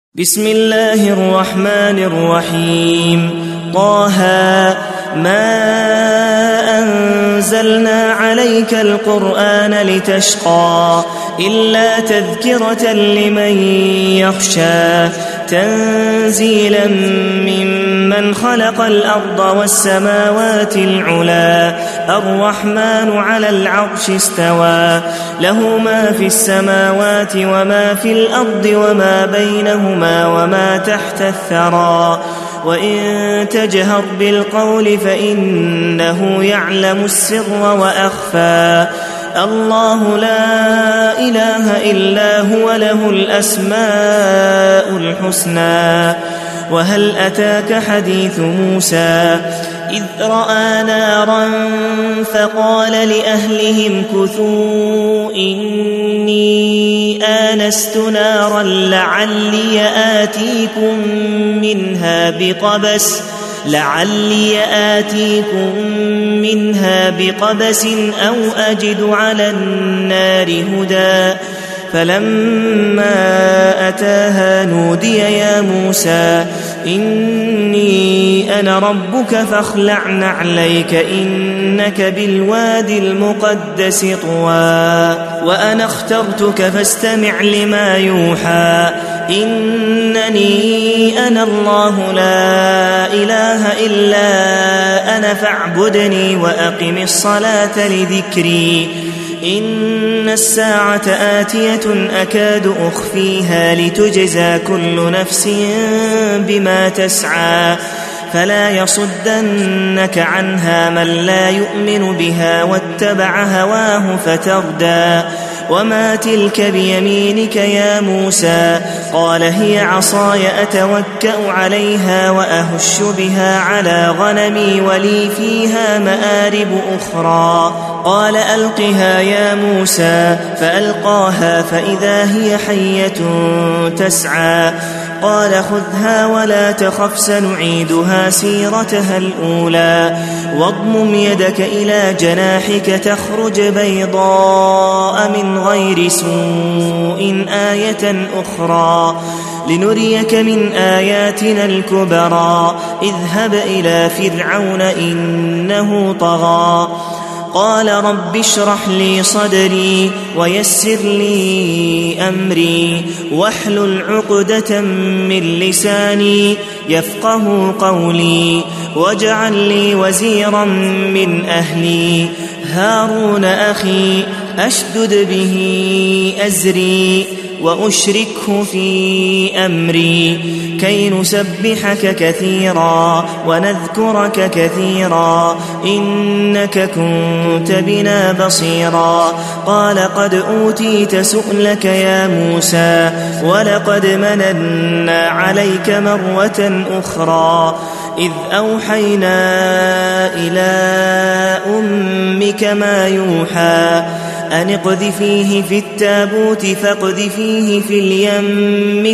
بسم الله الرحمن الرحيم. طه ما أنزلنا عليك القرآن لتشقى إلا تذكرة لمن يخشى تنزيلا ممن خلق الأرض والسماوات العلا الرحمن على العرش استوى له ما في السماوات وما في الأرض وما بينهما وما تحت الثرى وإن تجهر بالقول فإنه يعلم السر وأخفى الله لا إله إلا هو له الأسماء الحسنى. وهل أتاك حديث موسى إذ رأى نارا فقال لأهلهم كثوا إني آنست نارا لعلي آتيكم منها بقبس أو أجد على النار هدى فلما أتاها نودي يا موسى إني أنا ربك فاخلع نعليك إنك بالوادي المقدس طوى وأنا اخترتك فاستمع لما يوحى إنني أنا الله لا إله إلا أنا فاعبدني وأقم الصلاة لذكري إن الساعة آتية أكاد أخفيها لتجزى كل نفس بما تسعى فلا يصدنك عنها من لا يؤمن بها واتبع هواه فتردى وما تلك بيمينك يا موسى قال هي عصاي أتوكأ عليها وأهش بها على غنمي ولي فيها مآرب أخرى قال ألقها يا موسى فألقاها فإذا هي حية تسعى قال خذها ولا تخف سنعيدها سيرتها الأولى واضمم يدك إلى جناحك تخرج بيضاء من غير سوء آية أخرى لنريك من آياتنا الكبرى اذهب إلى فرعون إنه طغى قال رب اشرح لي صدري ويسر لي أمري واحلل عقدة من لساني يفقه قولي واجعل لي وزيرا من أهلي هارون أخي أشدد به أزري وأشركه في أمري كي نسبحك كثيرا ونذكرك كثيرا إنك كنت بنا بصيرا قال قد أوتيت سؤلك يا موسى ولقد مننا عليك مرة أخرى إذ أوحينا إلى أمك ما يوحى أن اقذفيه في التابوت فاقذفيه في اليم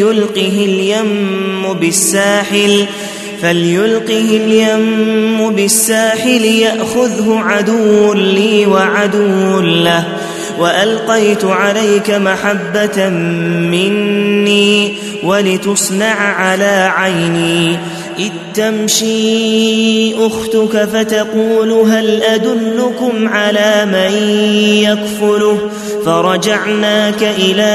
فليلقه اليم بالساحل يأخذه عدو لي وعدو له وألقيت عليك محبة مني ولتصنع على عيني إذ تمشي أختك فتقول هل أدلكم على من يكفله فرجعناك إلى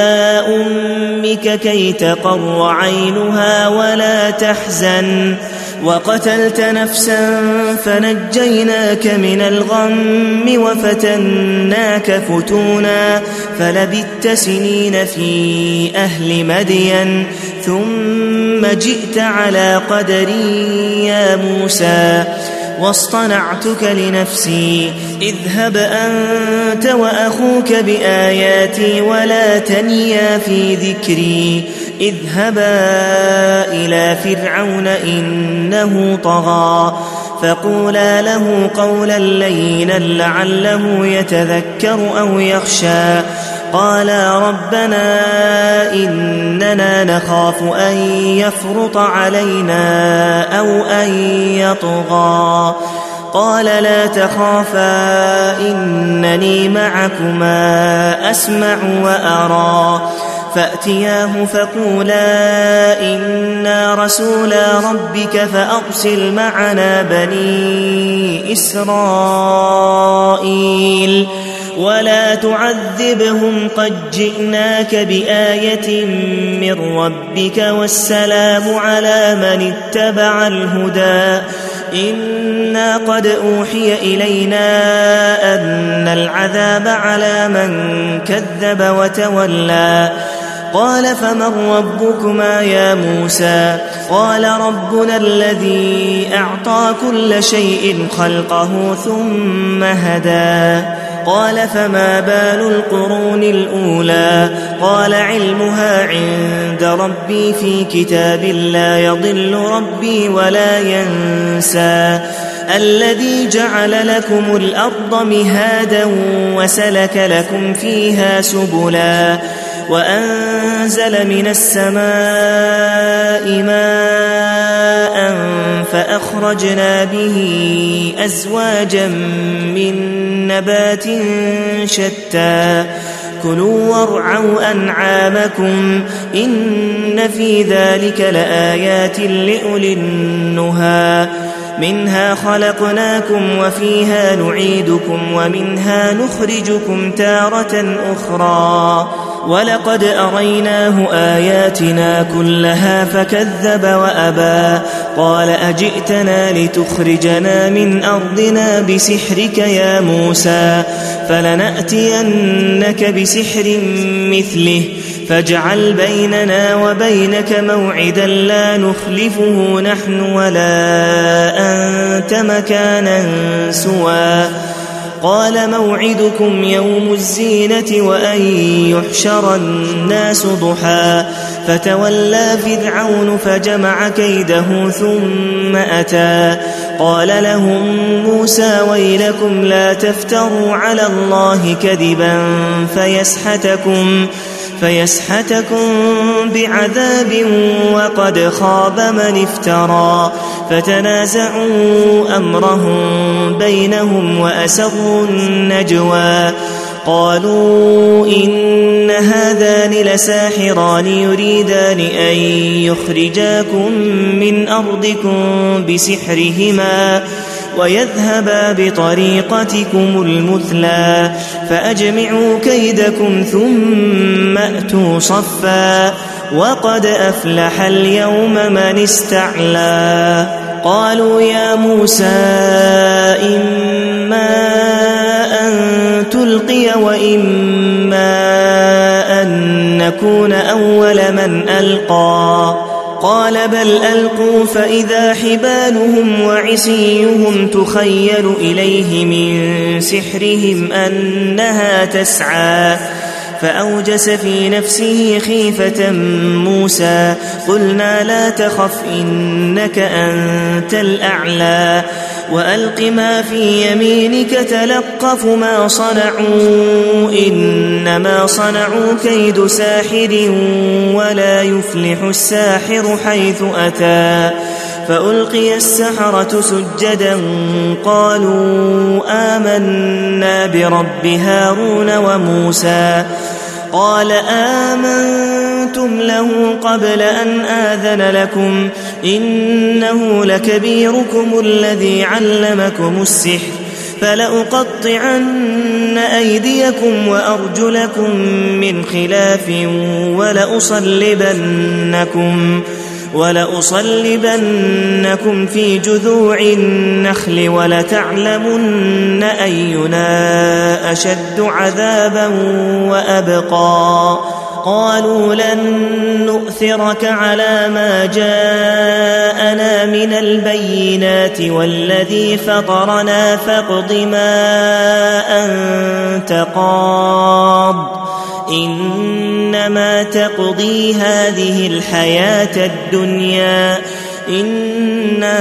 أمك كي تقر عينها ولا تحزن وقتلت نفسا فنجيناك من الغم وفتناك فتونا فلبثت سنين في أهل مدين ثم جئت على قدري يا موسى واصطنعتك لنفسي اذهب أنت وأخوك بآياتي ولا تنيا في ذكري اذهبا إلى فرعون إنه طغى فقولا له قولا لينا لعله يتذكر أو يخشى قالا ربنا إننا نخاف أن يفرط علينا أو أن يطغى قال لا تخافا إنني معكما أسمع وأرى فأتياه فقولا إنا رسولا ربك فأرسل معنا بني إسرائيل ولا تعذبهم قد جئناك بآية من ربك والسلام على من اتبع الهدى إنا قد أوحي إلينا أن العذاب على من كذب وتولى قال فمن ربكما يا موسى قال ربنا الذي أعطى كل شيء خلقه ثم هدى قال فما بال القرون الأولى قال علمها عند ربي في كتاب لا يضل ربي ولا ينسى الذي جعل لكم الأرض مهادا وسلك لكم فيها سبلا وأنزل من السماء ماء فأخرجنا به أزواجا من نبات شتى كلوا وارعوا أنعامكم إن في ذلك لآيات لأولي النهى منها خلقناكم وفيها نعيدكم ومنها نخرجكم تارة أخرى ولقد أريناه آياتنا كلها فكذب وأبى قال أجئتنا لتخرجنا من أرضنا بسحرك يا موسى فلنأتينك بسحر مثله فاجعل بيننا وبينك موعدا لا نخلفه نحن ولا أنت مكانا سوى قال موعدكم يوم الزينة وأن يحشر الناس ضحى فتولى فرعون فجمع كيده ثم أتى قال لهم موسى ويلكم لا تفتروا على الله كذبا فيسحتكم بعذاب وقد خاب من افترى فتنازعوا أمرهم بينهم وأسروا النجوى قالوا إن هذان لساحران يريدان أن يخرجاكم من أرضكم بسحرهما ويذهبا بطريقتكم المثلى فأجمعوا كيدكم ثم أتوا صفا وقد أفلح اليوم من استعلى قالوا يا موسى إما أن تلقي وإما أن نكون أول من ألقى قال بل ألقوا فإذا حبالهم وعصيهم تخيل إليه من سحرهم أنها تسعى فأوجس في نفسه خيفة موسى قلنا لا تخف إنك أنت الأعلى وألق ما في يمينك تلقف ما صنعوا إنما صنعوا كيد ساحر ولا يفلح الساحر حيث أتى فألقي السحرة سجدا قالوا آمنا برب هارون وموسى قال آمنتم له قبل أن آذن لكم إنه لكبيركم الذي علمكم السحر فلأقطعن أيديكم وأرجلكم من خلاف ولأصلبنكم في جذوع النخل ولتعلمن أينا أشد عذابا وأبقى قالوا لن نؤثرك على ما جاءنا من البينات والذي فطرنا فاقض ما أنت قاض إنما تقضي هذه الحياة الدنيا إنا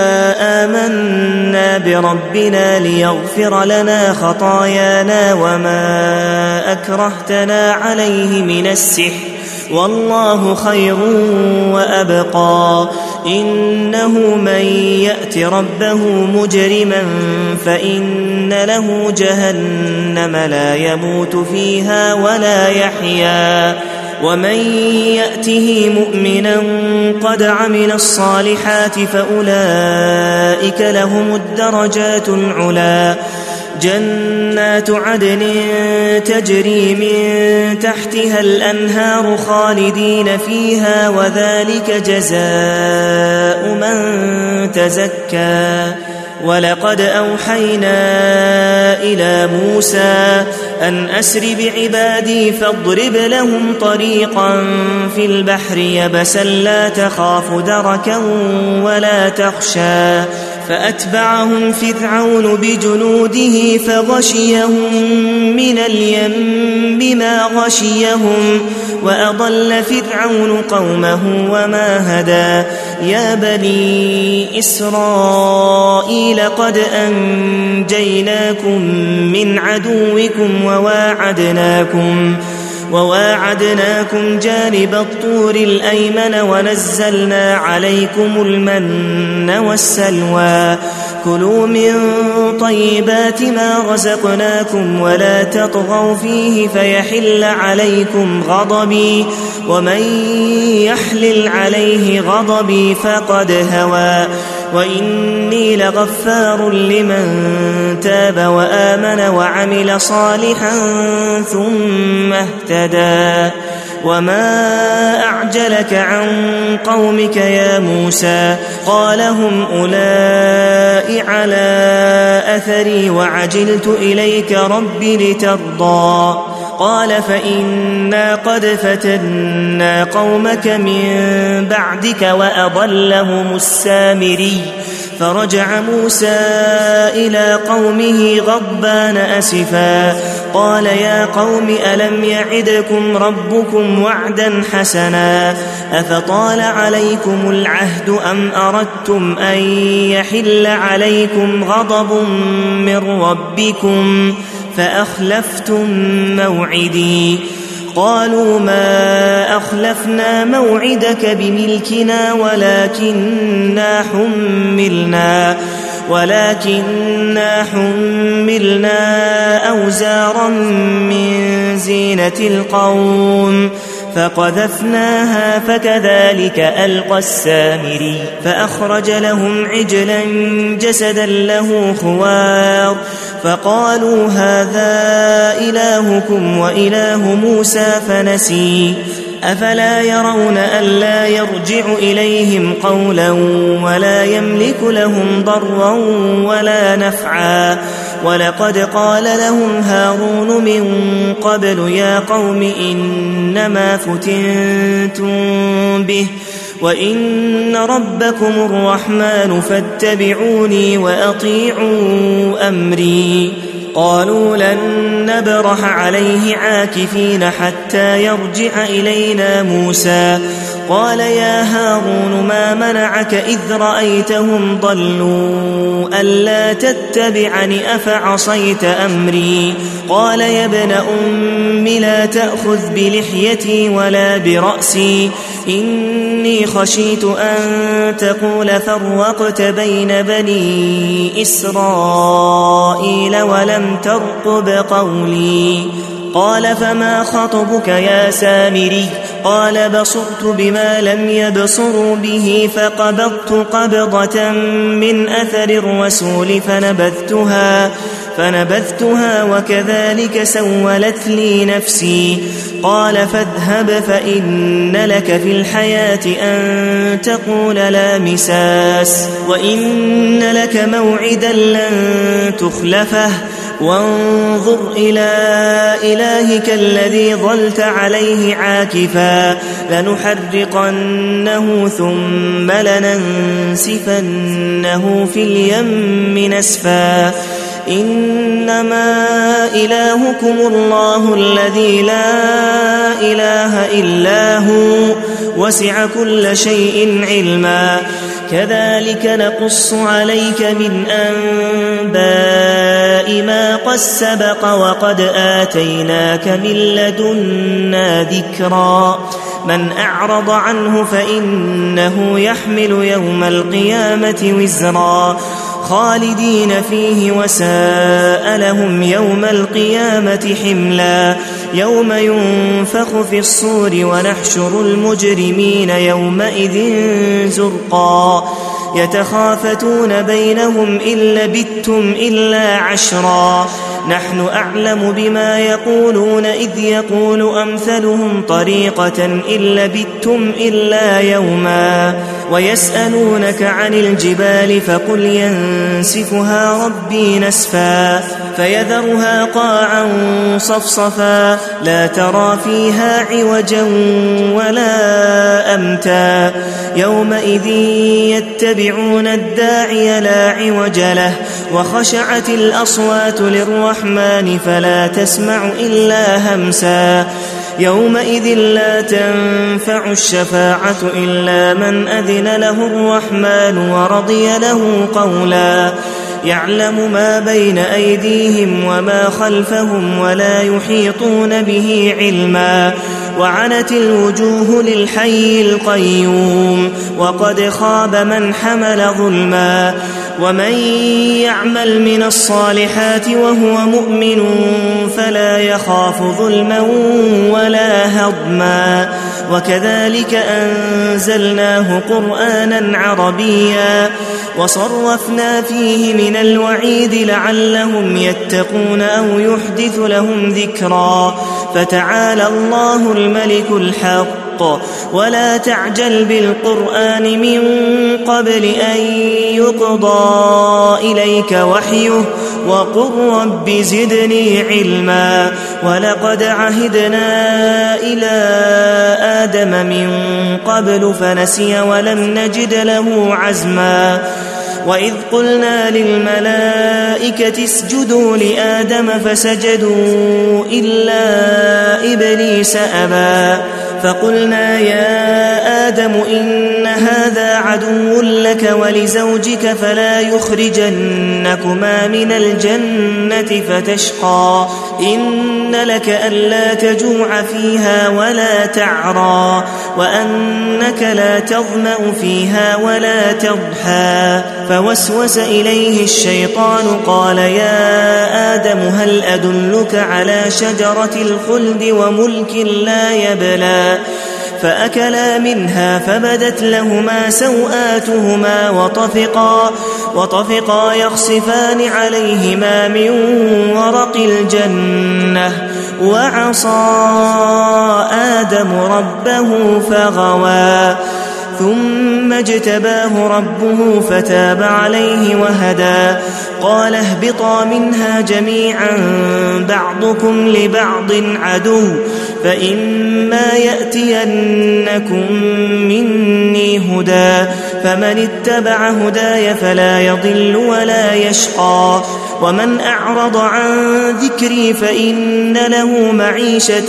آمنا بربنا ليغفر لنا خطايانا وما أكرهتنا عليه من السحر والله خير وأبقى إنه من يأت ربه مجرما فإن له جهنم لا يموت فيها ولا يحيا ومن يأته مؤمنا قد عمل الصالحات فأولئك لهم الدرجات العلى جنات عدن تجري من تحتها الأنهار خالدين فيها وذلك جزاء من تزكى ولقد أوحينا إلى موسى أن أسر بعبادي فاضرب لهم طريقا في البحر يبسا لا تخاف دركا ولا تخشى فأتبعهم فرعون بجنوده فغشيهم من اليم ما غشيهم وأضل فرعون قومه وما هدى يا بني إسرائيل قد أنجيناكم من عدوكم وواعدناكم جانب الطور الأيمن ونزلنا عليكم المن والسلوى كلوا من طيبات ما رزقناكم ولا تطغوا فيه فيحل عليكم غضبي ومن يحلل عليه غضبي فقد هوى وإني لغفار لمن تاب وآمن وعمل صالحا ثم اهتدى وما أعجلك عن قومك يا موسى قال هم أولئك على أثري وعجلت إليك رب لترضى قال فإنا قد فتنا قومك من بعدك وأضلهم السامري فرجع موسى إلى قومه غضبان أسفا قال يا قوم ألم يعدكم ربكم وعدا حسنا أفطال عليكم العهد أم أردتم أن يحل عليكم غضب من ربكم فأخلفتم موعدي قالوا ما أخلفنا موعدك بملكنا ولكننا حملنا أوزارا من زينة القوم فقذفناها فكذلك ألقى السامري فأخرج لهم عجلا جسدا له خوار فقالوا هذا إلهكم وإله موسى فنسي أفلا يرون ألا يرجع إليهم قولا ولا يملك لهم ضرا ولا نفعا ولقد قال لهم هارون من قبل يا قوم إنما فتنتم به وإن ربكم الرحمن فاتبعوني وأطيعوا أمري قالوا لن نبرح عليه عاكفين حتى يرجع إلينا موسى قال يا هارون ما منعك إذ رأيتهم ضلوا ألا تتبعني أفعصيت أمري قال يا ابن أم لا تأخذ بلحيتي ولا برأسي إني خشيت أن تقول فرقت بين بني إسرائيل ولم ترقب قولي قال فما خطبك يا سامري قال بصرت بما لم يبصروا به فقبضت قبضة من أثر الرسول فنبذتها وكذلك سولت لي نفسي قال فاذهب فإن لك في الحياة أن تقول لا مساس وإن لك موعدا لن تخلفه وانظر إلى إلهك الذي ظلت عليه عاكفا لنحرقنه ثم لننسفنه في اليم نسفا إنما إلهكم الله الذي لا إله إلا هو وسع كل شيء علما كذلك نقص عليك من أنباء ما قد سبق وقد آتيناك من لدنا ذكرا من أعرض عنه فإنه يحمل يوم القيامة وزرا خالدين فيه وساء لهم يوم القيامة حملا يوم ينفخ في الصور ونحشر المجرمين يومئذ زرقا يتخافتون بينهم إن لبثتم إلا عشرا نحن أعلم بما يقولون إذ يقول أمثلهم طريقة إن لبثتم إلا يوما ويسألونك عن الجبال فقل ينسفها ربي نسفا فيذرها قاعا صفصفا لا ترى فيها عوجا ولا أمتا يومئذ يتبعون الداعي لا عوج له وخشعت الأصوات للرحمن فلا تسمع إلا همسا يومئذ لا تنفع الشفاعة إلا من أذن له الرحمن ورضي له قولا يعلم ما بين أيديهم وما خلفهم ولا يحيطون به علما وعنت الوجوه للحي القيوم وقد خاب من حمل ظلما ومن يعمل من الصالحات وهو مؤمن فلا يخاف ظلما ولا هضما وكذلك أنزلناه قرآنا عربيا وصرفنا فيه من الوعيد لعلهم يتقون أو يحدث لهم ذكرا فتعالى الله الملك الحق ولا تعجل بالقرآن من قبل أن يقضى إليك وحيه وقل رب زدني علما ولقد عهدنا إلى آدم من قبل فنسي ولم نجد له عزما وإذ قلنا للملائكة اسجدوا لآدم فسجدوا إلا إبليس أبى فقلنا يا آدم إن هذا عدو لك ولزوجك فلا يخرجنكما من الجنة فتشقى إن لك ألا تجوع فيها ولا تعرى وأنك لا تظمأ فيها ولا تضحى فوسوس إليه الشيطان قال يا آدم هل أدلك على شجرة الخلد وملك لا يبلى فأكلا منها فبدت لهما سوآتهما وطفقا يخصفان عليهما من ورق الجنة وعصى آدم ربه فغوى ثم اجتباه ربه فتاب عليه وهدى قال اهبطا منها جميعا بعضكم لبعض عدو فإما يأتينكم مني هدى فمن اتبع هداي فلا يضل ولا يشقى ومن أعرض عن ذكري فإن له معيشة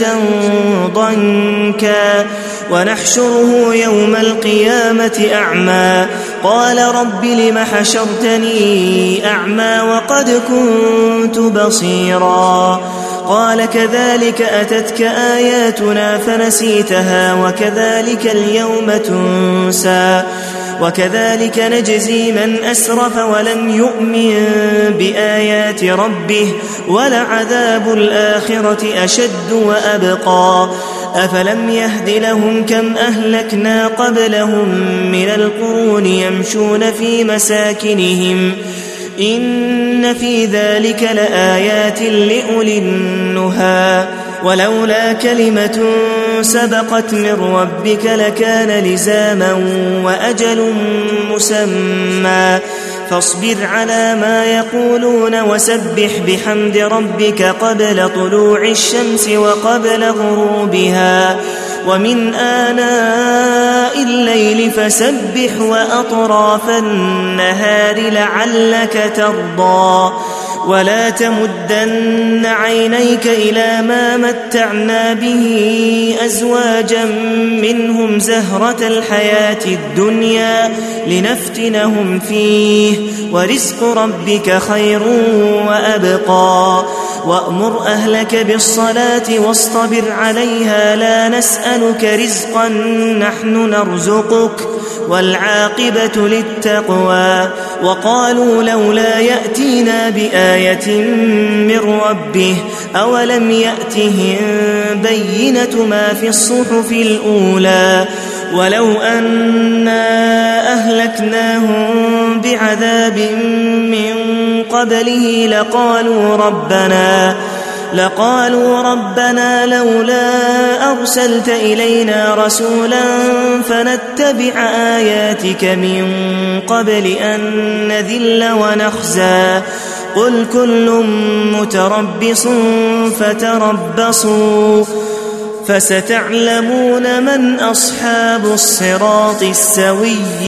ضنكا ونحشره يوم القيامة أعمى قال رب لم حشرتني أعمى وقد كنت بصيرا قال كذلك أتتك آياتنا فنسيتها وكذلك اليوم تنسى وكذلك نجزي من أسرف ولم يؤمن بآيات ربه ولعذاب الآخرة أشد وأبقى أفلم يهد لهم كم أهلكنا قبلهم من القرون يمشون في مساكنهم إن في ذلك لآيات لأولي النهى ولولا كلمة سبقت من ربك لكان لزاما وأجل مسمى فاصبر على ما يقولون وسبح بحمد ربك قبل طلوع الشمس وقبل غروبها ومن آناء الليل فسبح وأطراف النهار لعلك ترضى ولا تمدن عينيك إلى ما متعنا به أزواجا منهم زهرة الحياة الدنيا لنفتنهم فيه ورزق ربك خير وأبقى وأمر أهلك بالصلاة واصطبر عليها لا نسألك رزقا نحن نرزقك والعاقبة للتقوى. وقالوا لولا يأتينا بآية من ربه أولم يأتهم بينة ما في الصحف الأولى ولو أنا أهلكناهم بعذاب من قبله لقالوا ربنا لولا أرسلت إلينا رسولا فنتبع آياتك من قبل أن نذل ونخزى قل كل متربص فتربصوا فستعلمون من أصحاب الصراط السوي.